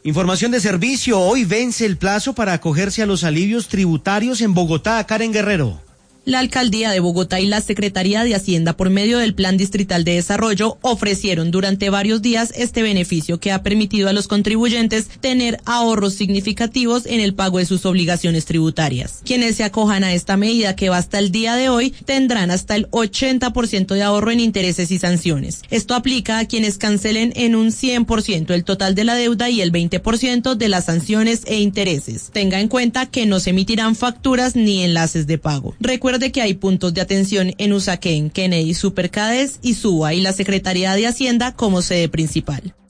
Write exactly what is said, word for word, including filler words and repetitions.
Información de servicio. Hoy vence el plazo para acogerse a los alivios tributarios en Bogotá. Karen Guerrero. La Alcaldía de Bogotá y la Secretaría de Hacienda, por medio del Plan Distrital de Desarrollo, ofrecieron durante varios días este beneficio que ha permitido a los contribuyentes tener ahorros significativos en el pago de sus obligaciones tributarias. Quienes se acojan a esta medida, que va hasta el día de hoy, tendrán hasta el ochenta por ciento de ahorro en intereses y sanciones. Esto aplica a quienes cancelen en un cien por ciento el total de la deuda y el veinte por ciento de las sanciones e intereses. Tenga en cuenta que no se emitirán facturas ni enlaces de pago. Recuerde Recuerde que hay puntos de atención en Usaquén, Kennedy, Supercades y Suba, y la Secretaría de Hacienda como sede principal.